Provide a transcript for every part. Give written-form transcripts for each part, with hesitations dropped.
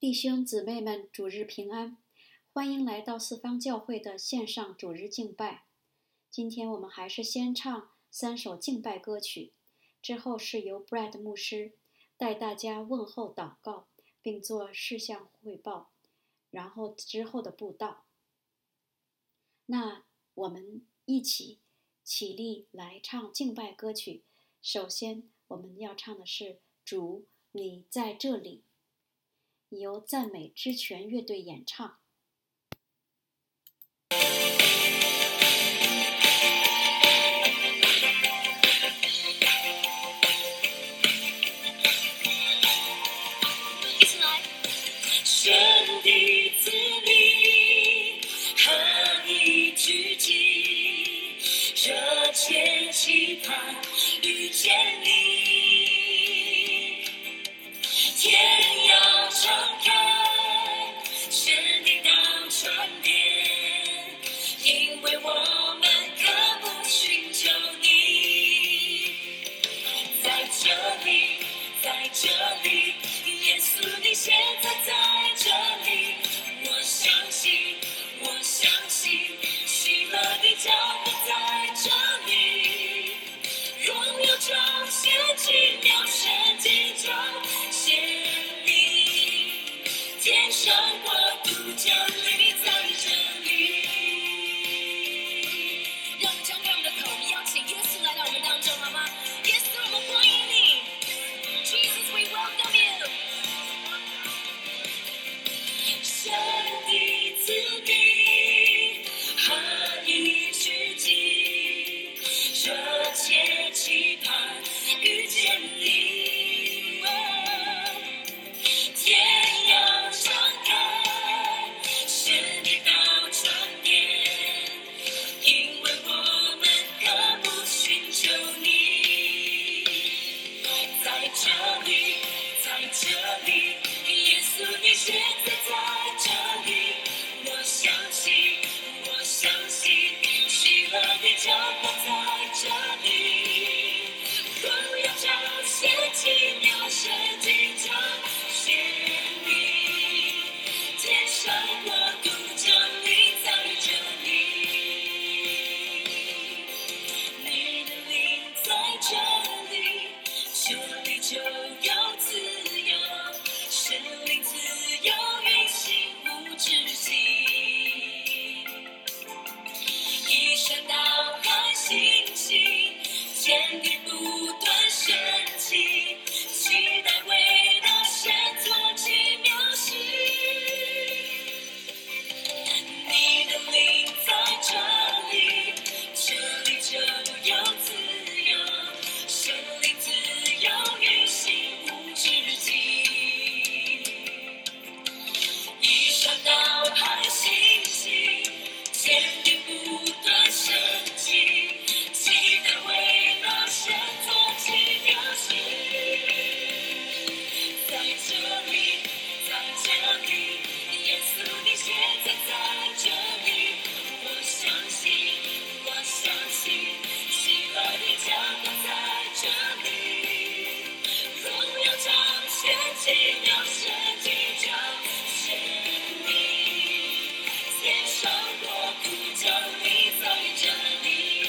弟兄姊妹们，主日平安！欢迎来到四方教会的线上主日敬拜。今天我们还是先唱3首敬拜歌曲，之后是由 Brad 牧师带大家问候祷告，并做事项汇报，然后之后的布道。那我们一起起立来唱敬拜歌曲。首先我们要唱的是主，你在这里，由赞美之泉乐队演唱。 一起来，神的子民和你聚集，热切期盼遇见你，天要敞开，神的道传遍，因为我们渴慕寻求你，在这里，在这里，耶稣你现在在这里，我相信，我相信，喜乐的脚步在这里，荣耀彰显，奇妙神迹彰显你，天上国度降临在这里。让我们张开我们的口，我们邀请耶稣来到我们当中，好吗？耶稣，我们欢迎你。Jesus, we welcome you. 神的子民和你聚集，热切期盼遇见你，天要敞开，神的道传遍，因为我们渴慕寻求你，在这里，在这里，耶稣你现在在这里，我相信，我相信，喜乐的脚步在这里，荣耀彰显，奇妙神迹彰显你，天上国度降临在这里，你的灵在这里，这里就有自由，生命自由，运行无止境，一山到海，星星，天地不断升起，期待为那神做奇妙事，你的灵在这里，这里就有自由，生命自由，运行无止境，一山到海，星星，天地不断升起，期待为那神做奇妙事，在这里，在这里，耶稣你现在在这里，我相信，我相信，喜乐的脚步在这里，荣耀彰显，奇妙神迹彰显你，天上国度降临在这里，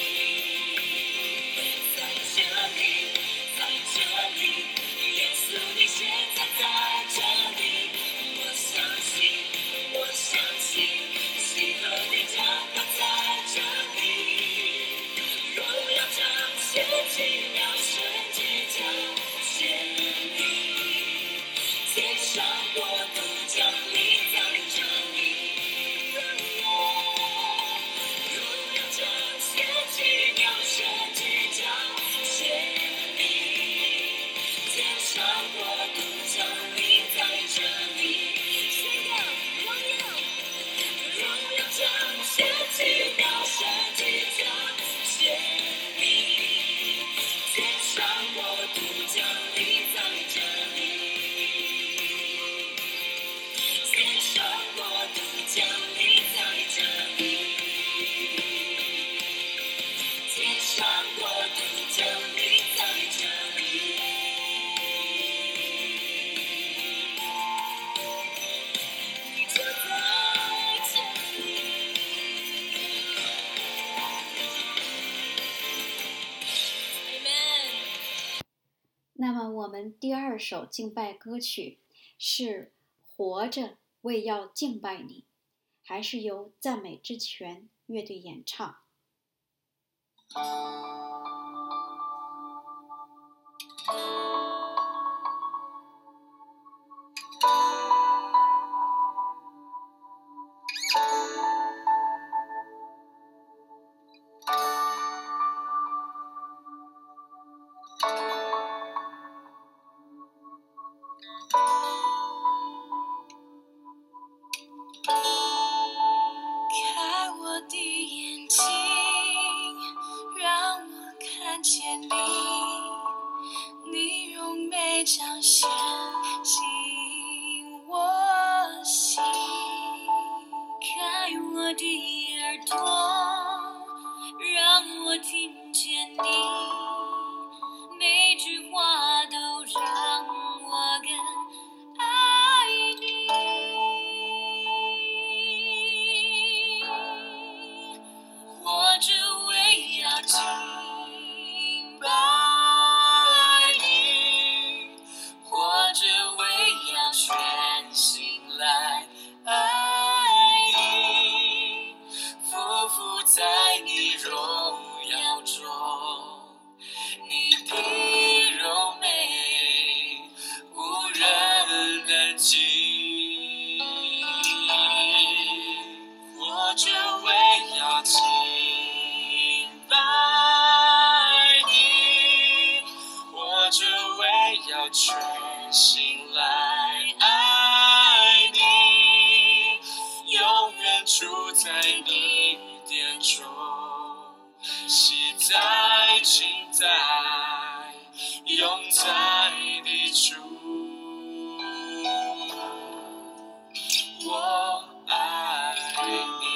在这里，在这里，耶稣你现在在这里，我相信，我相信，喜乐的脚步在这里，荣耀彰显，奇妙神迹彰显你，天上国度降临在这里，荣耀彰显，奇妙神迹彰显你，天上国度降临在这里，宣告荣耀彰显，奇妙神迹彰显你，天上国度降临在这里。 第二首敬拜歌曲是活着为要敬拜你，还是由赞美之泉乐队演唱。 开我的眼睛，让我看见你，你用美彰显进我心。开我的耳朵，让我听见你，每句话都让我更爱你。活着为要敬拜你，活着为要全心来爱你，匍匐在你荣耀中，你的柔美无人能及。活着为要敬拜你，活着为要全心来爱你，永远住在你殿中，喜在情在，永在你主。我爱你。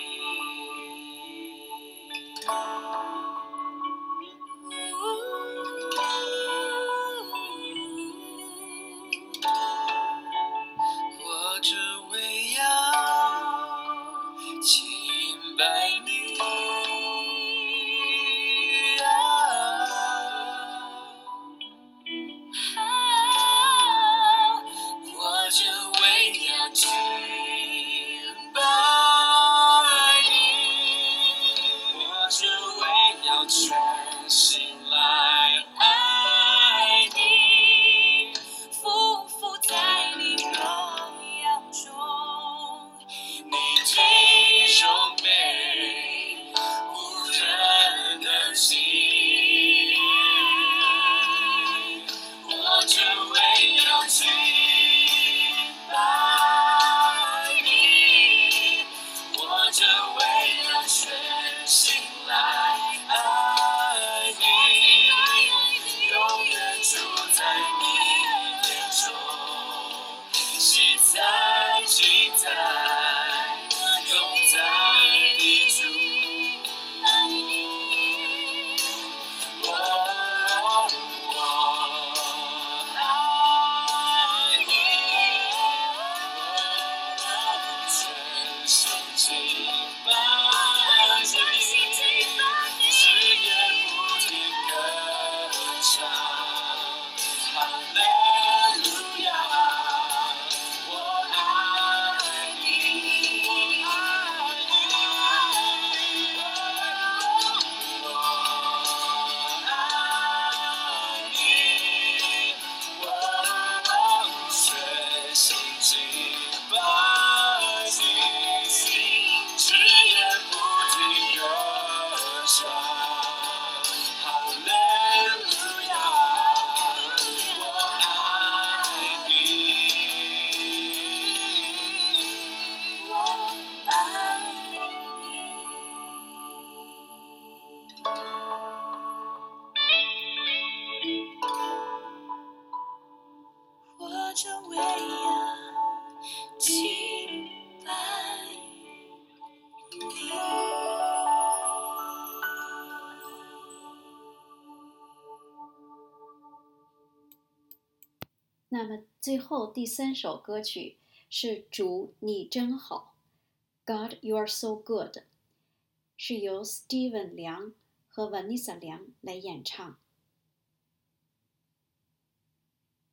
活着为要敬拜你，活着为要敬拜你，活着为要全心来爱你，匍匐在你荣耀中，你的柔美无人能及。活着为要敬拜你，活着为要全心来爱你，永远住在你殿中，喜在情在，永在你主。爱你，我爱你，全心敬拜你，只言不停歌唱，哈利路亚，我爱你，我爱你，我爱你，我全心敬拜你，只言不停歌唱，哈利路亚，我爱你，我爱你。活着为要敬拜你。 那么最后第三首歌曲是主你真好 God You Are So Good， 是由 Steven 梁和 Vanessa 梁来演唱。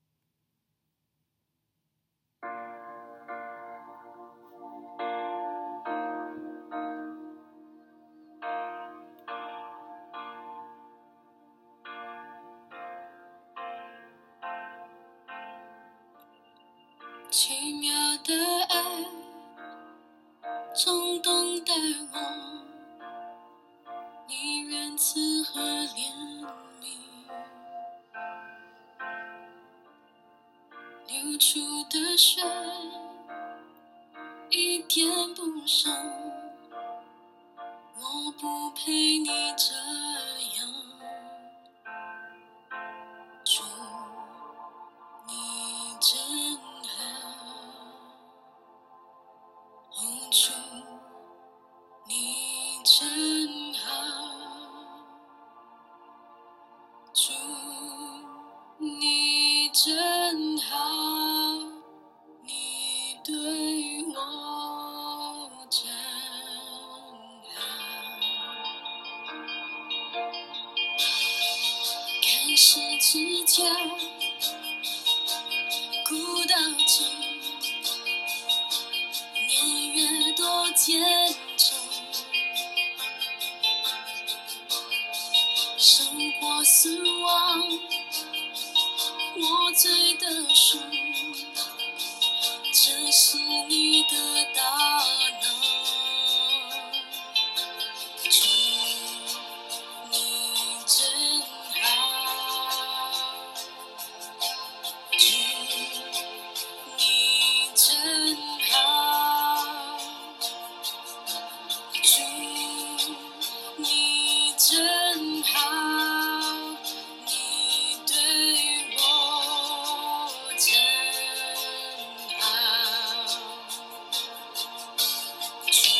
奇妙的爱总懂待我，你仁慈和怜悯流出的水一点不剩，我不配你这样，主你真好，哦，主你真好，主你真好，你对我真好。看十字架，古道中，年月多坚守，胜过死亡，我罪的赎，这是你的大能。主你真好，主你真好，主你真好，你对我真好，主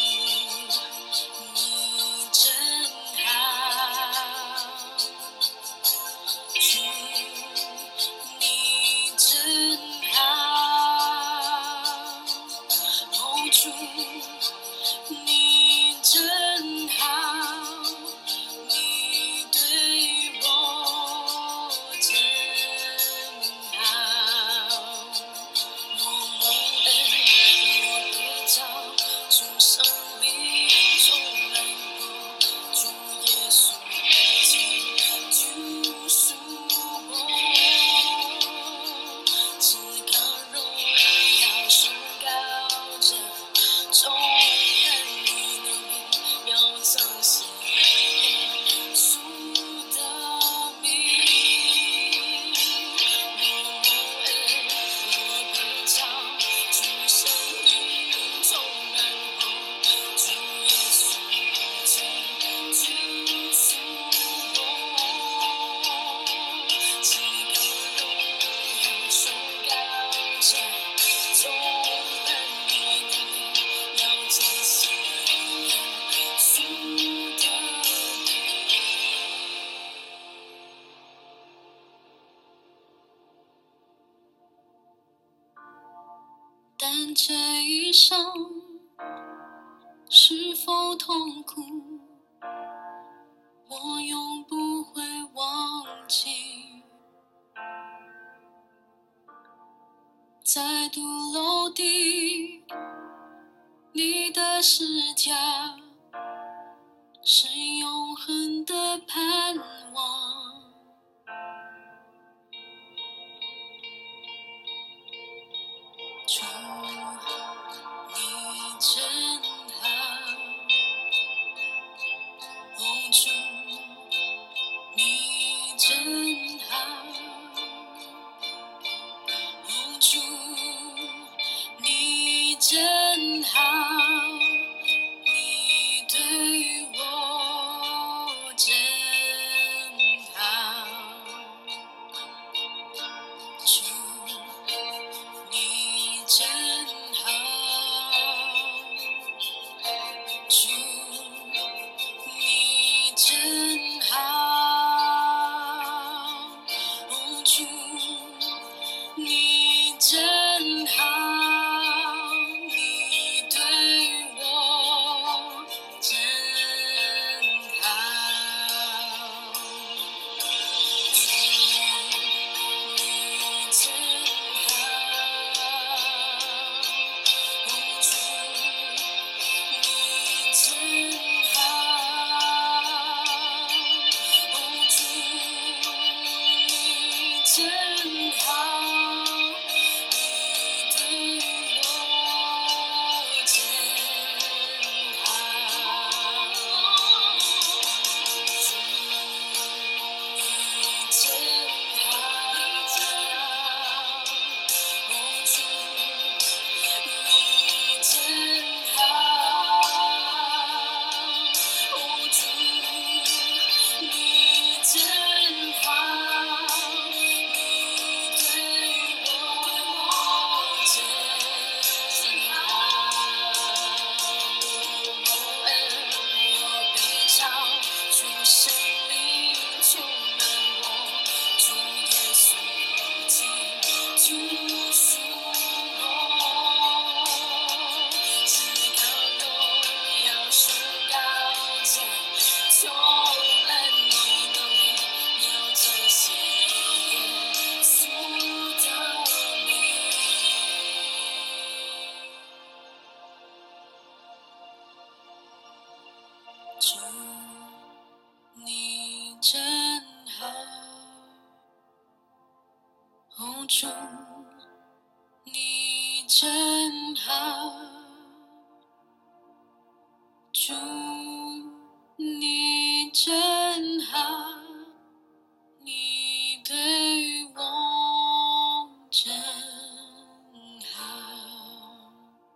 你真好，主你真好，哦，主你真好，你对我真好，我蒙恩，我得着主生命充满我，主耶稣基督救赎我，至高荣耀宣告着，众人你的名要彰显耶稣的名。我蒙恩，我得着主生命充满我，主耶稣基督救赎我，至高荣耀宣告着，众人你的名要彰显耶稣的名。但这一生是否痛苦，我永不会忘记。在独楼地，你的十架是永恒的盼望。主你真好，哦，主你真好，哦，主你真好，你对我真好。 主，你真好，哦，主，你真好，主，你真好，你对我真好。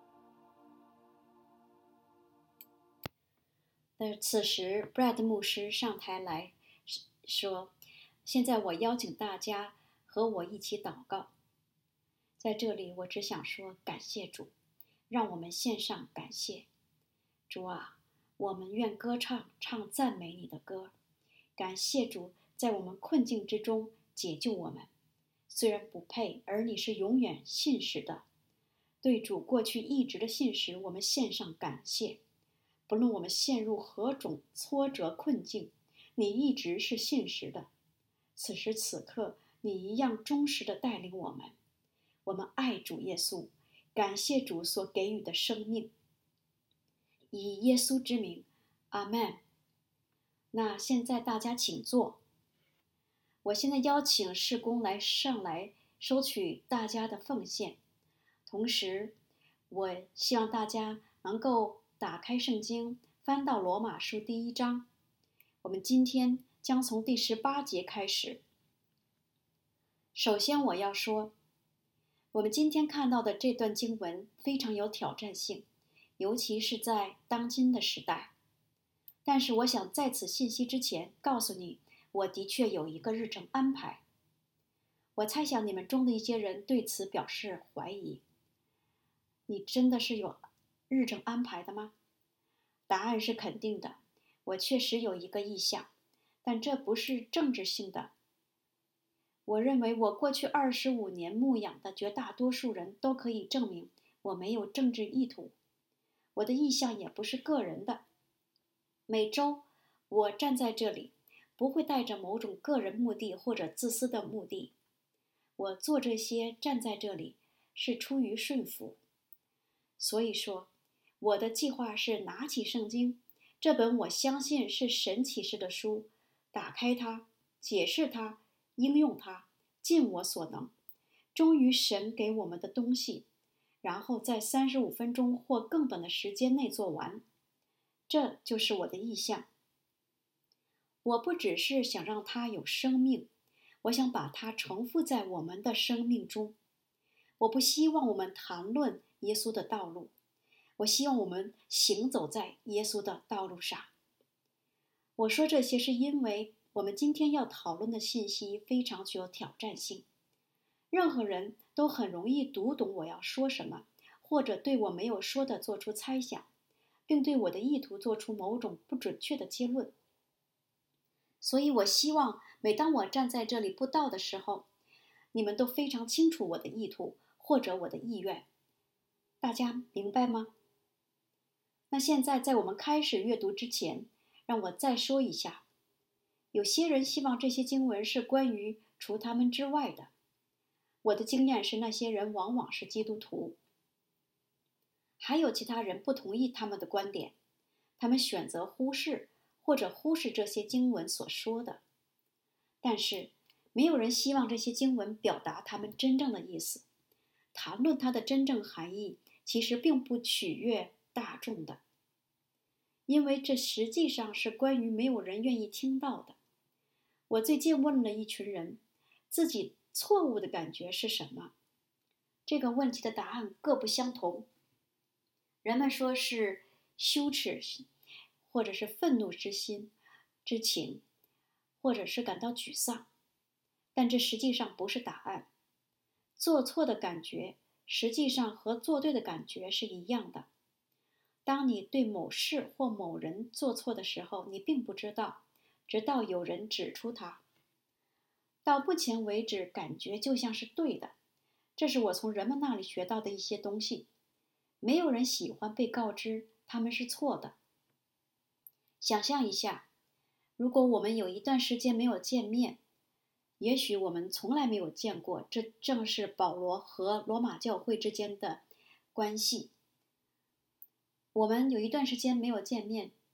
此时 Brad 牧师上台来说：“现在我邀请大家和我一起祷告。”在这里，我只想说感谢主，让我们献上感谢。主啊，我们愿歌唱，唱赞美你的歌。感谢主，在我们困境之中解救我们。虽然不配，而你是永远信实的。对主过去一直的信实，我们献上感谢。不论我们陷入何种挫折困境，你一直是信实的。此时此刻，你一样忠实地带领我们。我们爱主耶稣，感谢主所给予的生命。以耶稣之名，阿们。那现在大家请坐。我现在邀请事工上来收取大家的奉献，同时我希望大家能够打开圣经，翻到罗马书第1章。我们今天将从第18节开始。首先我要说，我们今天看到的这段经文非常有挑战性，尤其是在当今的时代。但是我想在此信息之前告诉你，我的确有一个日程安排。我猜想你们中的一些人对此表示怀疑。你真的是有日程安排的吗？答案是肯定的。我确实有一个意向，但这不是政治性的。我认为我过去25年牧养的绝大多数人都可以证明我没有政治意图。我的意向也不是个人的。每周我站在这里，不会带着某种个人目的或者自私的目的。我做这些站在这里是出于顺服。所以说，我的计划是拿起圣经，这本我相信是神启示的书，打开它，解释它，应用它，尽我所能，忠于神给我们的东西，然后在35分钟或更短的时间内做完。这就是我的意向。我不只是想让它有生命，我想把它重复在我们的生命中。我不希望我们谈论耶稣的道路，我希望我们行走在耶稣的道路上。我说这些是因为我们今天要讨论的信息非常具有挑战性，任何人都很容易读懂我要说什么，或者对我没有说的做出猜想，并对我的意图做出某种不准确的结论。所以我希望每当我站在这里布道的时候，你们都非常清楚我的意图或者我的意愿。大家明白吗？那现在在我们开始阅读之前，让我再说一下，有些人希望这些经文是关于除他们之外的。我的经验是那些人往往是基督徒。还有其他人不同意他们的观点，他们选择忽视或者忽视这些经文所说的。但是没有人希望这些经文表达他们真正的意思。谈论它的真正含义，其实并不取悦大众的，因为这实际上是关于没有人愿意听到的。我最近问了一群人，自己错误的感觉是什么？这个问题的答案各不相同。人们说是羞耻，或者是愤怒之情，或者是感到沮丧，但这实际上不是答案。做错的感觉实际上和做对的感觉是一样的。当你对某事或某人做错的时候，你并不知道，直到有人指出它。到目前为止，感觉就像是对的。这是我从人们那里学到的一些东西。没有人喜欢被告知他们是错的。想象一下，如果我们有一段时间没有见面，也许我们从来没有见过，这正是保罗和罗马教会之间的关系。我们有一段时间没有见面，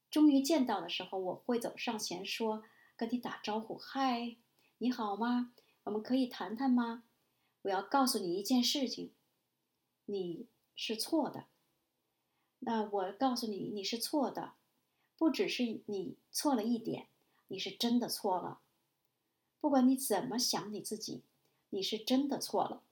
终于见到的时候，我会走上前说，跟你打招呼，嗨，你好吗？我们可以谈谈吗？我要告诉你一件事情，你是错的。那我告诉你，你是错的，不只是你错了一点，你是真的错了。不管你怎么想你自己，你是真的错了。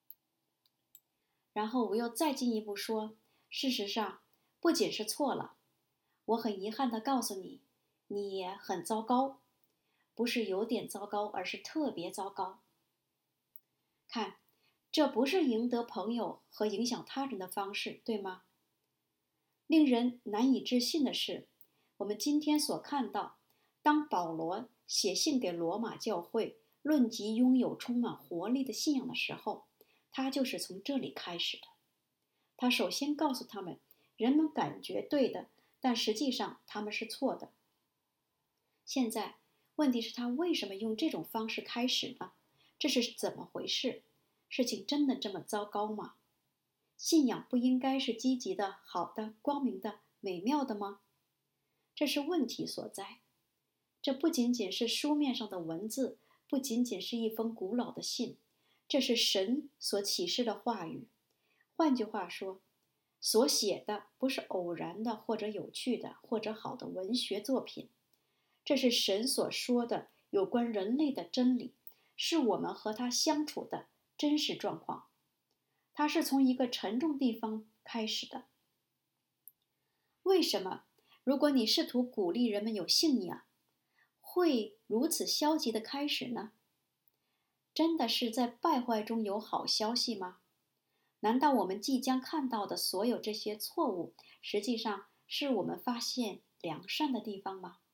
然后我又再进一步说，事实上，不仅是错了，我很遗憾地告诉你，你也很糟糕，不是有点糟糕，而是特别糟糕。看，这不是赢得朋友和影响他人的方式，对吗？令人难以置信的是，我们今天所看到，当保罗写信给罗马教会，论及拥有充满活力的信仰的时候，他就是从这里开始的。他首先告诉他们，人们感觉对的，但实际上他们是错的。现在，问题是他为什么用这种方式开始呢？这是怎么回事？事情真的这么糟糕吗？信仰不应该是积极的、好的、光明的、美妙的吗？这是问题所在。这不仅仅是书面上的文字，不仅仅是一封古老的信，这是神所启示的话语。换句话说，所写的不是偶然的或者有趣的或者好的文学作品，这是神所说的有关人类的真理，是我们和他相处的真实状况。它是从一个沉重地方开始的。为什么，如果你试图鼓励人们有信仰，会如此消极的开始呢？真的是在败坏中有好消息吗？难道我们即将看到的所有这些错误，实际上是我们发现良善的地方吗？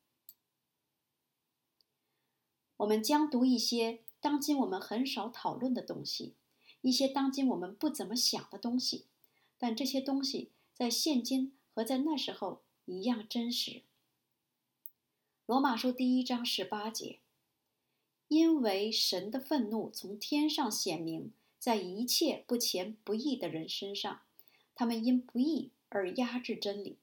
我们将读一些当今我们很少讨论的东西，一些当今我们不怎么想的东西，但这些东西在现今和在那时候一样真实。罗马书第1章18节，因为神的愤怒从天上显明在一切不虔不义的人身上，他们因不义而压制真理。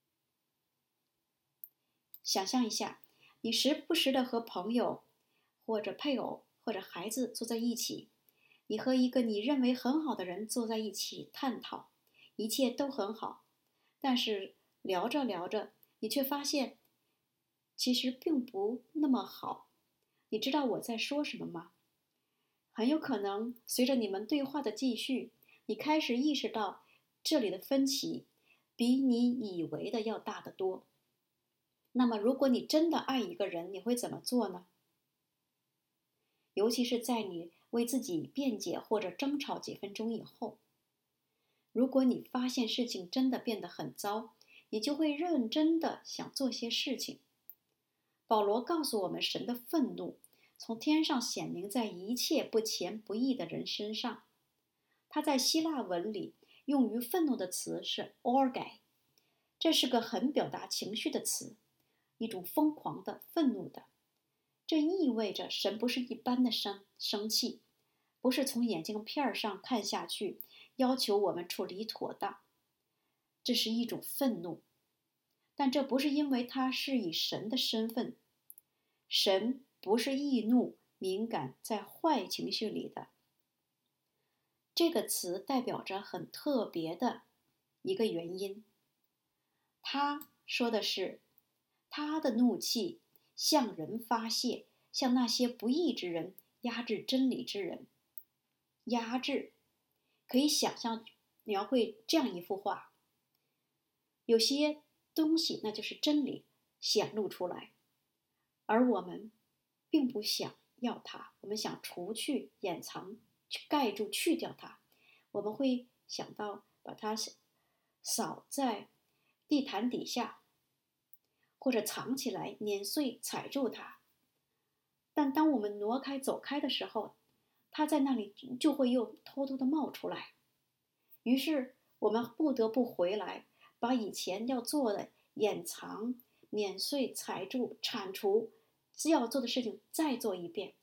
想象一下，你时不时的和朋友或者配偶或者孩子坐在一起，你和一个你认为很好的人坐在一起探讨，一切都很好，但是聊着聊着，你却发现其实并不那么好。你知道我在说什么吗？很有可能随着你们对话的继续，你开始意识到这里的分歧比你以为的要大得多。那么如果你真的爱一个人，你会怎么做呢？尤其是在你为自己辩解或者争吵几分钟以后，如果你发现事情真的变得很糟，你就会认真的想做些事情。保罗告诉我们，神的愤怒从天上显明在一切不虔不义的人身上。他在希腊文里用于愤怒的词是 orge， 这是个很表达情绪的词，一种疯狂的、愤怒的。这意味着神不是一般的生气，不是从眼镜片上看下去，要求我们处理妥当。这是一种愤怒，但这不是因为他是以神的身份。神不是易怒、敏感，在坏情绪里的。这个词代表着很特别的一个原因。他说的是，他的怒气向人发泄，向那些不义之人、压制真理之人。压制，可以想象描绘这样一幅画：有些东西，那就是真理，显露出来，而我们并不想要它，我们想除去、掩藏、盖住、去掉它。我们会想到把它扫在地毯底下，或者藏起来，碾碎、踩住它。但当我们挪开、走开的时候，它在那里就会又偷偷地冒出来。于是我们不得不回来，把以前要做的掩藏、碾碎、踩住、铲除要做的事情再做一遍。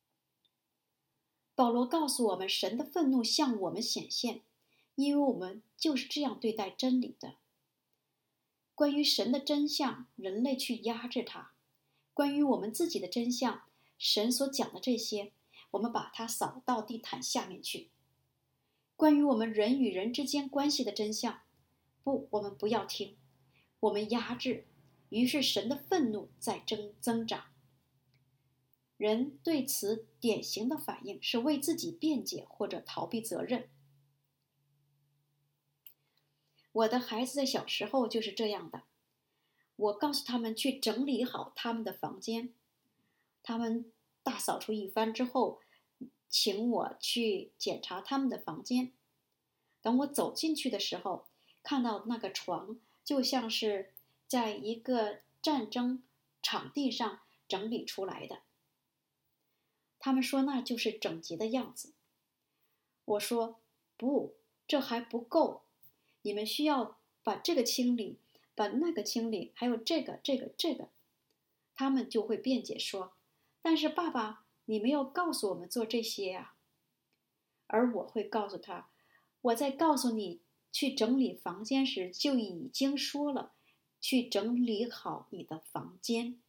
保罗告诉我们，神的愤怒向我们显现，因为我们就是这样对待真理的。 关于神的真相，人类去压制它；关于我们自己的真相，神所讲的这些，我们把它扫到地毯下面去。关于我们人与人之间关系的真相，不，我们不要听，我们压制。于是神的愤怒在增长。人对此典型的反应是为自己辩解或者逃避责任。我的孩子在小时候就是这样的，我告诉他们去整理好他们的房间，他们大扫除一番之后，请我去检查他们的房间。等我走进去的时候，看到那个床就像是在一个战争场地上整理出来的。他们说那就是整洁的样子。我说不，这还不够，你们需要把这个清理，把那个清理，还有这个。他们就会辩解说，但是爸爸，你没有告诉我们做这些啊。而我会告诉他，我在告诉你去整理房间时就已经说了，去整理好你的房间。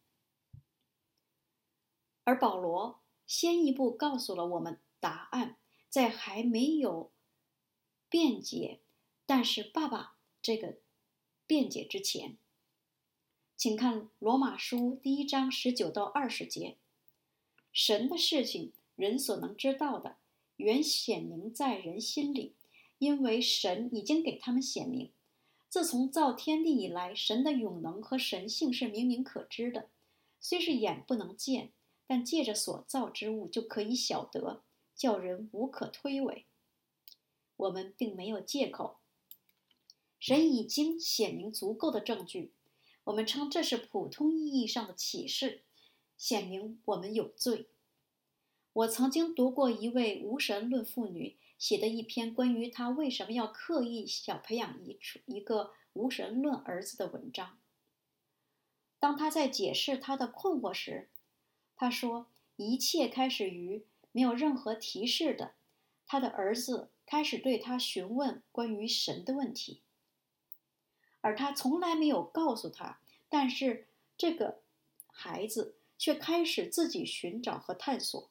而保罗先一步告诉了我们答案，在还没有辩解但是爸爸这个辩解之前，请看罗马书1章19到20节。神的事情，人所能知道的，原显明在人心里，因为神已经给他们显明。自从造天地以来，神的永能和神性是明明可知的，虽是眼不能见，但借着所造之物就可以晓得，叫人无可推诿。我们并没有借口，神已经显明足够的证据，我们称这是普通意义上的启示，显明我们有罪。我曾经读过一位无神论妇女写的一篇关于她为什么要刻意想培养一个无神论儿子的文章。当她在解释她的困惑时，她说一切开始于没有任何提示的她的儿子开始对她询问关于神的问题，而他从来没有告诉他，但是这个孩子却开始自己寻找和探索。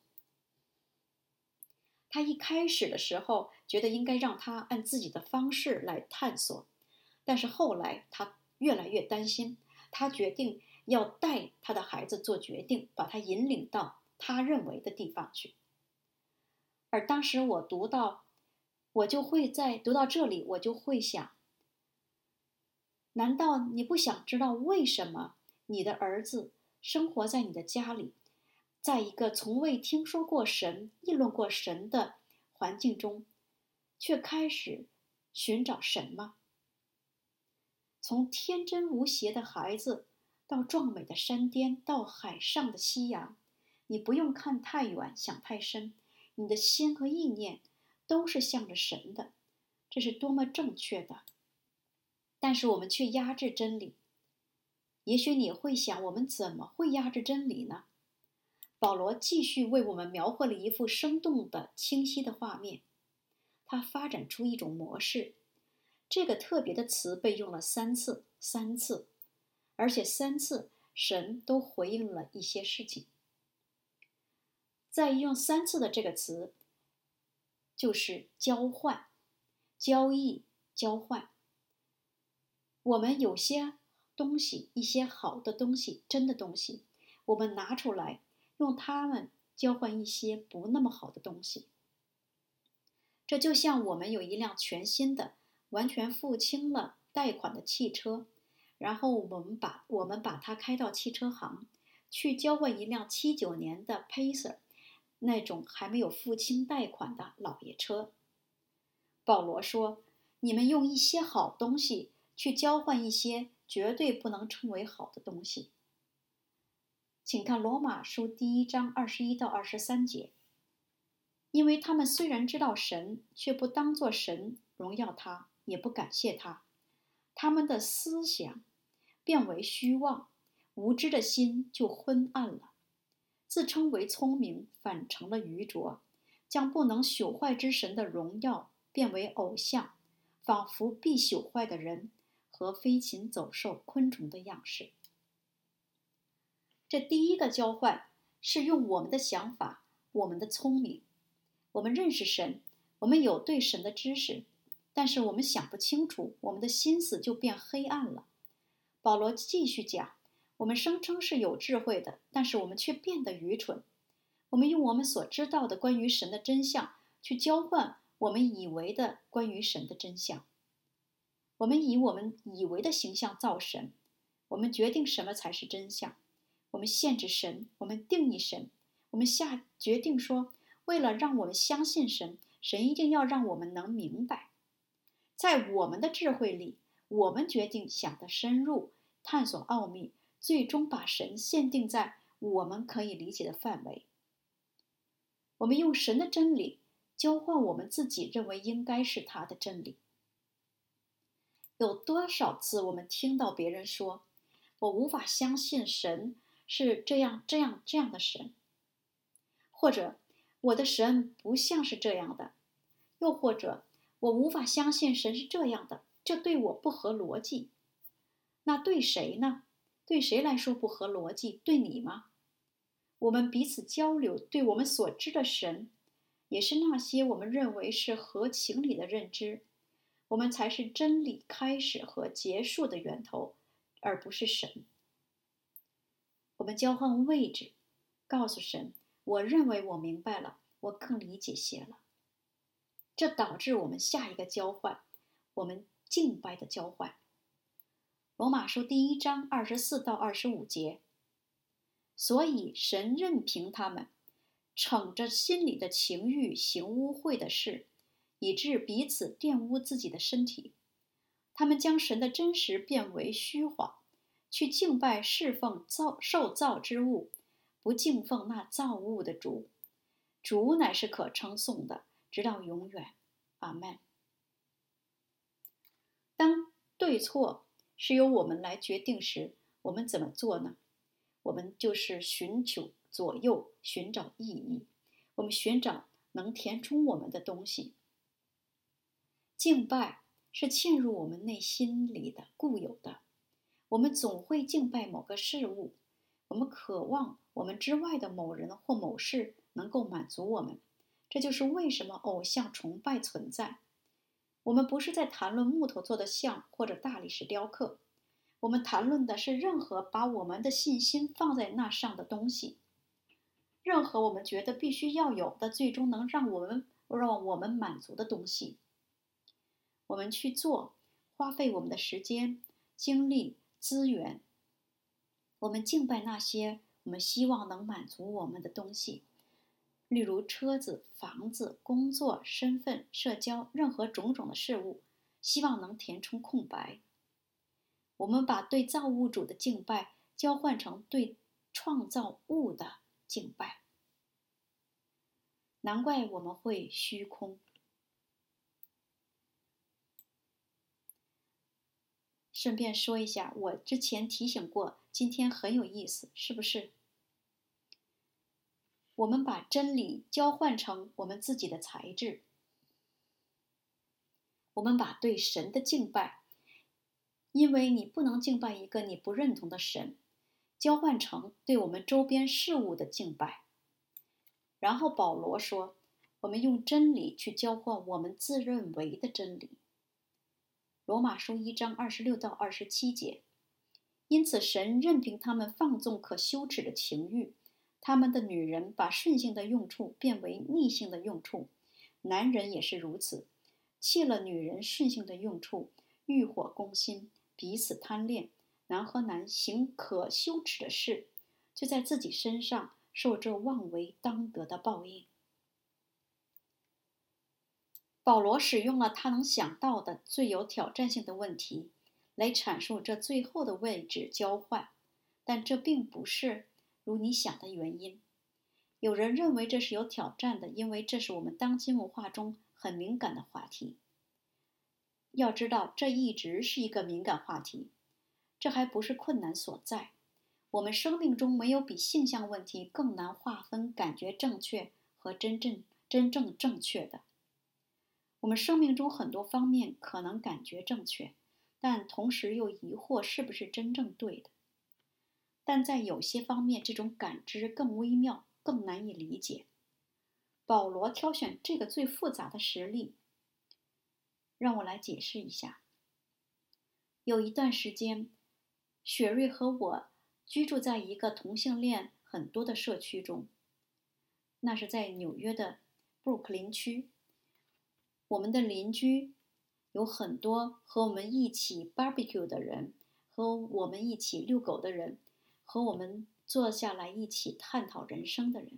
他一开始的时候觉得应该让他按自己的方式来探索，但是后来他越来越担心，他决定要带他的孩子做决定，把他引领到他认为的地方去。而当时我读到这里，我就会想，难道你不想知道为什么你的儿子生活在你的家里，在一个从未听说过神、议论过神的环境中，却开始寻找神吗？从天真无邪的孩子到壮美的山巅，到海上的夕阳，你不用看太远，想太深，你的心和意念都是向着神的，这是多么正确的。但是我们却压制真理。也许你会想，我们怎么会压制真理呢？保罗继续为我们描绘了一幅生动的、清晰的画面。他发展出一种模式，这个特别的词被用了3次，而且3次神都回应了一些事情。再用3次的这个词，就是交换、交易、交换。我们有些东西，一些好的东西，真的东西，我们拿出来，用它们交换一些不那么好的东西。这就像我们有一辆全新的、完全付清了贷款的汽车，然后我们把它开到汽车行，去交换一辆79年的 Pacer， 那种还没有付清贷款的老爷车。保罗说，你们用一些好东西去交换一些绝对不能称为好的东西。请看罗马书1章21到23节。因为他们虽然知道神，却不当作神荣耀他，也不感谢他，他们的思想变为虚妄，无知的心就昏暗了，自称为聪明，反成了愚拙，将不能朽坏之神的荣耀变为偶像，仿佛必朽坏的人和飞禽走兽、昆虫的样式。这第一个交换是用我们的想法、我们的聪明。我们认识神，我们有对神的知识，但是我们想不清楚，我们的心思就变黑暗了。保罗继续讲，我们声称是有智慧的，但是我们却变得愚蠢。我们用我们所知道的关于神的真相去交换我们以为的关于神的真相。我们以我们以为的形象造神，我们决定什么才是真相，我们限制神，我们定义神，我们下决定说，为了让我们相信神，神一定要让我们能明白。在我们的智慧里，我们决定想得深入，探索奥秘，最终把神限定在我们可以理解的范围。我们用神的真理交换我们自己认为应该是他的真理。有多少次我们听到别人说，我无法相信神是这样的神，或者我的神不像是这样的，又或者我无法相信神是这样的，这对我不合逻辑。那对谁呢？对谁来说不合逻辑？对你吗？我们彼此交流，对我们所知的神，也是那些我们认为是合情理的认知，我们才是真理开始和结束的源头，而不是神。我们交换位置，告诉神，我认为我明白了，我更理解些了。这导致我们下一个交换，我们敬拜的交换。罗马书第1章24到25节，所以神任凭他们逞着心里的情欲行污秽的事，以致彼此玷污自己的身体。他们将神的真实变为虚谎，去敬拜侍奉受造之物，不敬奉那造物的主。主乃是可称颂的，直到永远。阿们。当对错是由我们来决定时，我们怎么做呢？我们就是寻求左右，寻找意义，我们寻找能填充我们的东西。敬拜是嵌入我们内心里的固有的，我们总会敬拜某个事物，我们渴望我们之外的某人或某事能够满足我们，这就是为什么偶像崇拜存在。我们不是在谈论木头做的像或者大理石雕刻，我们谈论的是任何把我们的信心放在那上的东西，任何我们觉得必须要有的，最终能让我们满足的东西。我们去做，花费我们的时间、精力、资源。我们敬拜那些我们希望能满足我们的东西，例如车子、房子、工作、身份、社交，任何种种的事物，希望能填充空白。我们把对造物主的敬拜交换成对创造物的敬拜，难怪我们会虚空。顺便说一下，我之前提醒过，今天很有意思，是不是？我们把真理交换成我们自己的才智，我们把对神的敬拜，因为你不能敬拜一个你不认同的神，交换成对我们周边事物的敬拜。然后保罗说，我们用真理去交换我们自认为的真理。罗马书1章26到27节，因此神任凭他们放纵可羞耻的情欲，他们的女人把顺性的用处变为逆性的用处，男人也是如此，弃了女人顺性的用处，欲火攻心，彼此贪恋，男和男行可羞耻的事，就在自己身上受这妄为当得的报应。保罗使用了他能想到的最有挑战性的问题来阐述这最后的位置交换，但这并不是如你想的原因。有人认为这是有挑战的，因为这是我们当今文化中很敏感的话题。要知道，这一直是一个敏感话题，这还不是困难所在。我们生命中没有比性向问题更难划分感觉正确和真正正确的。我们生命中很多方面可能感觉正确， 但同时又疑惑是不是真正对的。但在有些方面，这种感知更微妙，更难以理解。保罗挑选这个最复杂的实例，让我来解释一下。有一段时间，雪瑞和我居住在一个同性恋很多的社区中，那是在纽约的布鲁克林区。我们的邻居有很多和我们一起 barbecue 的人，和我们一起遛狗的人，和我们坐下来一起探讨人生的人。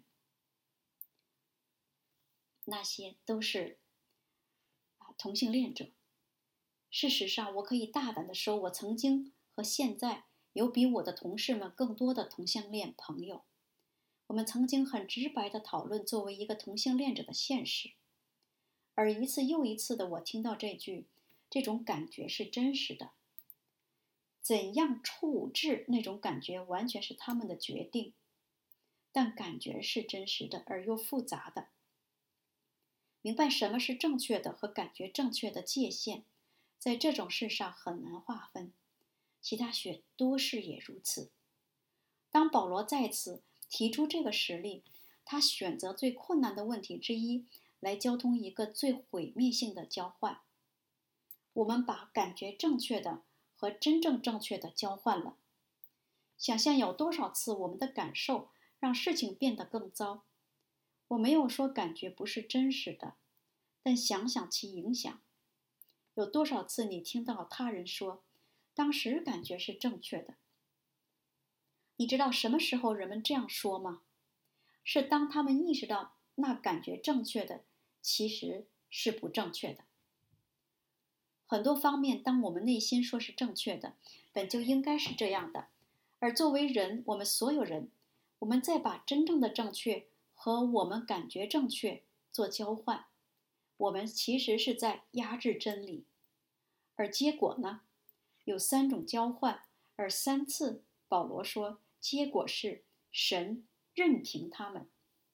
那些都是同性恋者。事实上，我可以大胆地说，我曾经和现在有比我的同事们更多的同性恋朋友。我们曾经很直白地讨论作为一个同性恋者的现实，而一次又一次的我听到这种感觉是真实的。怎样处置那种感觉完全是他们的决定，但感觉是真实的而又复杂的。明白什么是正确的和感觉正确的界限，在这种事上很难划分，其他许多事也如此。当保罗再次提出这个实例，他选择最困难的问题之一来交通一个最毁灭性的交换。我们把感觉正确的和真正正确的交换了。想象有多少次我们的感受让事情变得更糟。我没有说感觉不是真实的，但想想其影响。有多少次你听到他人说，当时感觉是正确的？你知道什么时候人们这样说吗？是当他们意识到那感觉正确的其实是不正确的。很多方面，当我们内心说是正确的，本就应该是这样的。而作为人，我们所有人，我们再把真正的正确和我们感觉正确做交换，我们其实是在压制真理。而结果呢？有3种交换，而3次保罗说结果是神任凭他们。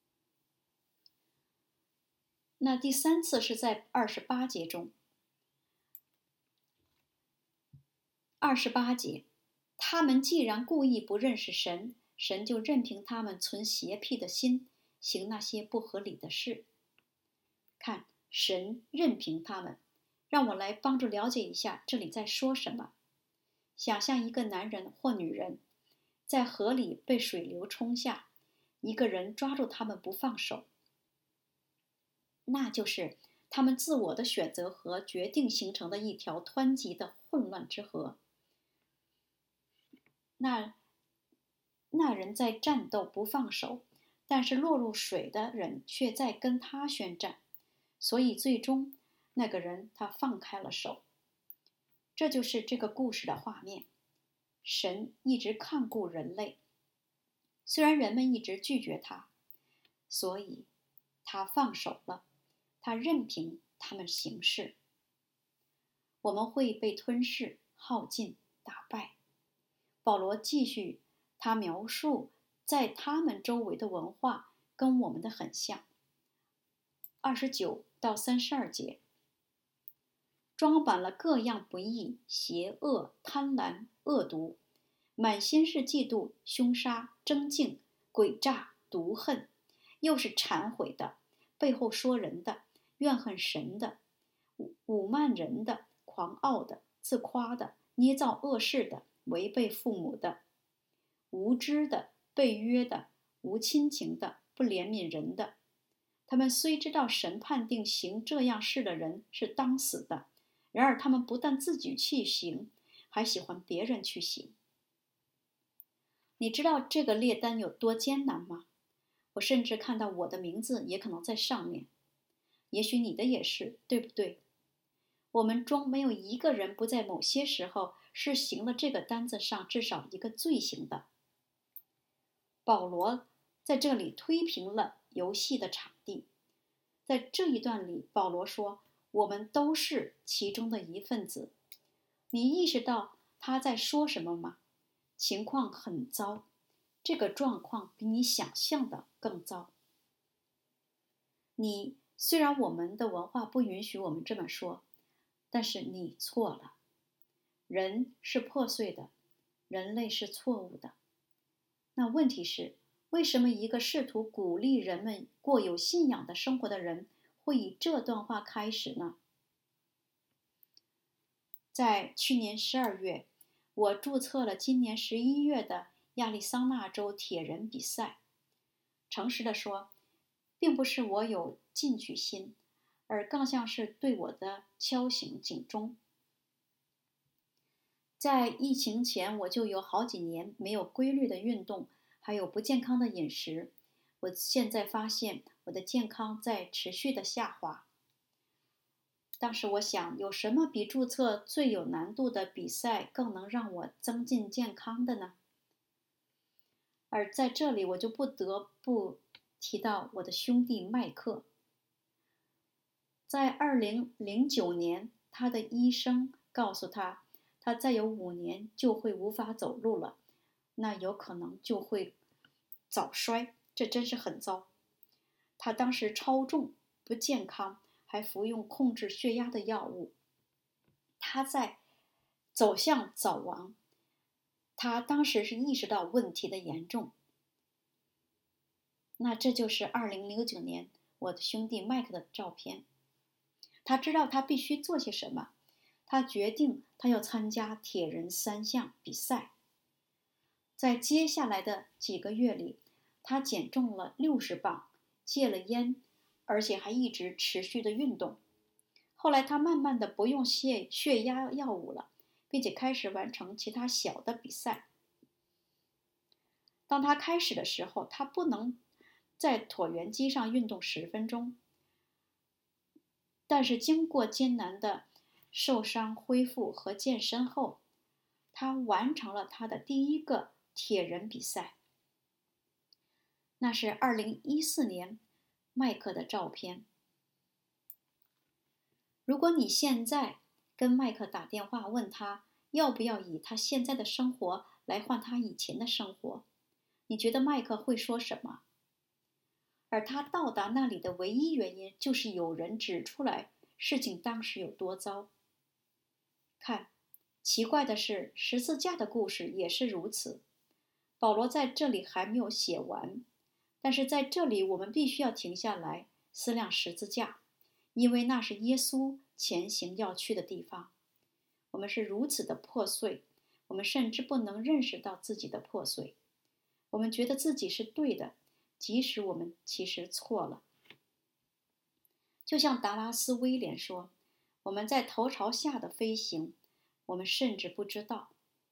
那第3次是在28节中。28节，他们既然故意不认识神，神就任凭他们存邪僻的心，行那些不合理的事。看，神任凭他们，让我来帮助了解一下这里在说什么。想象一个男人或女人在河里被水流冲下，一个人抓住他们不放手，那就是他们自我的选择和决定形成的一条湍急的混乱之河。那人在战斗不放手，但是落入水的人却在跟他宣战，所以最终那个人他放开了手。这就是这个故事的画面。神一直看顾人类，虽然人们一直拒绝他，所以他放手了，他任凭他们行事。我们会被吞噬、耗尽、打败。保罗继续他描述在他们周围的文化跟我们的很像。29到32节，装满了各样不义、邪恶、贪婪、恶毒，满心是嫉妒、凶杀、争竞、诡诈、毒恨，又是忏悔的，背后说人的，怨恨神的，侮慢人的，狂傲的，自夸的，捏造恶事的，违背父母的，无知的，背约的，无亲情的，不怜悯人的。他们虽知道神判定行这样事的人是当死的，然而他们不但自己去行，还喜欢别人去行。你知道这个列单有多艰难吗？我甚至看到我的名字也可能在上面，也许你的也是，对不对？我们中没有一个人不在某些时候是行了这个单子上至少一个罪行的。保罗在这里推平了游戏的场地。在这一段里，保罗说，我们都是其中的一份子。你意识到他在说什么吗？情况很糟，这个状况比你想象的更糟。虽然我们的文化不允许我们这么说，但是你错了。 人是破碎的，人类是错误的。那问题是，为什么一个试图鼓励人们过有信仰的生活的人会以这段话开始呢？在去年12月，我注册了今年11月的亚利桑那州铁人比赛。诚实地说，并不是我有进取心，而更像是对我的敲醒警钟。在疫情前，我就有好几年没有规律的运动，还有不健康的饮食。我现在发现我的健康在持续的下滑。当时我想，有什么比注册最有难度的比赛更能让我增进健康的呢？而在这里，我就不得不提到我的兄弟麦克。在2009年，他的医生告诉他，他再有5年就会无法走路了，那有可能就会早衰，这真是很糟。他当时超重、不健康，还服用控制血压的药物，他在走向早亡。他当时是意识到问题的严重。那这就是2009年我的兄弟麦克的照片。他知道他必须做些什么，他决定他要参加铁人3项比赛。在接下来的几个月里，他减重了60磅，戒了烟，而且还一直持续的运动。后来他慢慢的不用血压药物了，并且开始完成其他小的比赛。当他开始的时候，他不能在椭圆机上运动10分钟，但是经过艰难的受伤恢复和健身后，他完成了他的第一个铁人比赛。那是2014年麦克的照片。如果你现在跟麦克打电话问他要不要以他现在的生活来换他以前的生活，你觉得麦克会说什么？而他到达那里的唯一原因就是有人指出来事情当时有多糟。看，奇怪的是，十字架的故事也是如此。保罗在这里还没有写完，但是在这里我们必须要停下来思量十字架，因为那是耶稣前行要去的地方。我们是如此的破碎，我们甚至不能认识到自己的破碎。我们觉得自己是对的，即使我们其实错了。就像达拉斯·威廉说，我们在头朝下的飞行，我们甚至不知道。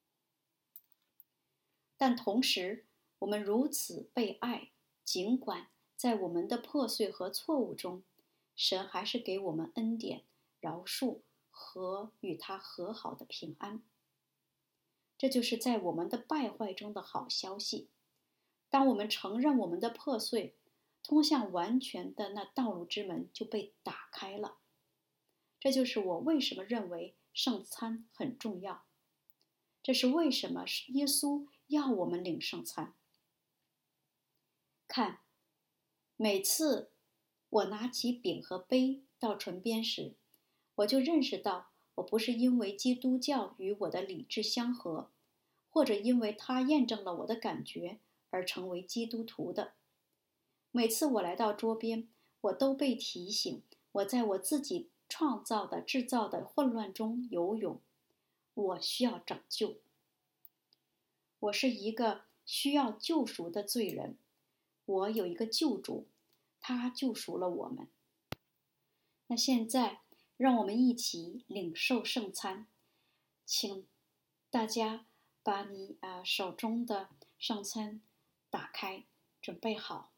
但同时，我们如此被爱，尽管在我们的破碎和错误中，神还是给我们恩典、饶恕和与他和好的平安。这就是在我们的败坏中的好消息。当我们承认我们的破碎，通向完全的那道路之门就被打开了。这就是我为什么认为圣餐很重要。这是为什么耶稣要我们领圣餐。看，每次我拿起饼和杯到唇边时，我就认识到我不是因为基督教与我的理智相合，或者因为它验证了我的感觉而成为基督徒的。每次我来到桌边，我都被提醒我在我自己制造的混乱中游泳，我需要拯救。我是一个需要救赎的罪人，我有一个救主，他救赎了我们。那现在让我们一起领受圣餐，请大家把你手中的圣餐打开，准备好。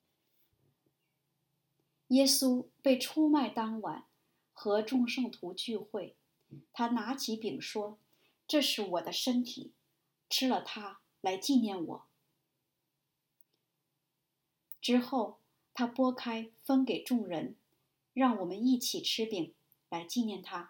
耶稣被出卖当晚，和众圣徒聚会，他拿起饼说：“这是我的身体，吃了它来纪念我。”之后，他拨开分给众人，让我们一起吃饼来纪念他。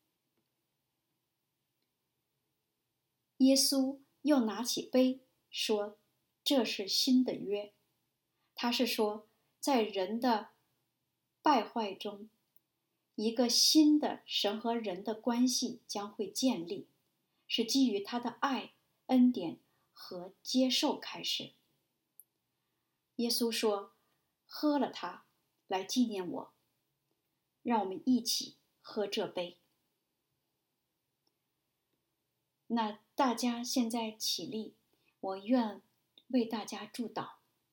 耶稣又拿起杯说：“这是新的约。”他是说，在人的败坏中，一个新的神和人的关系将会建立。 是基于他的爱、恩典和接受开始。耶稣说：“喝了它，来纪念我。”让我们一起喝这杯。那大家现在起立，我愿为大家祝祷。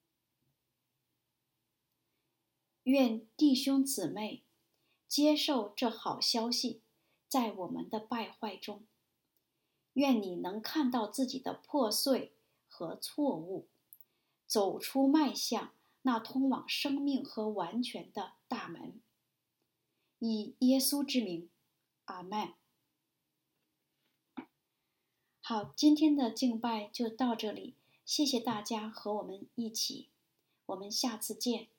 愿弟兄姊妹接受这好消息，在我们的败坏中，愿你能看到自己的破碎和错误，走出迈向那通往生命和完全的大门。以耶稣之名，阿们。好，今天的敬拜就到这里，谢谢大家和我们一起，我们下次见。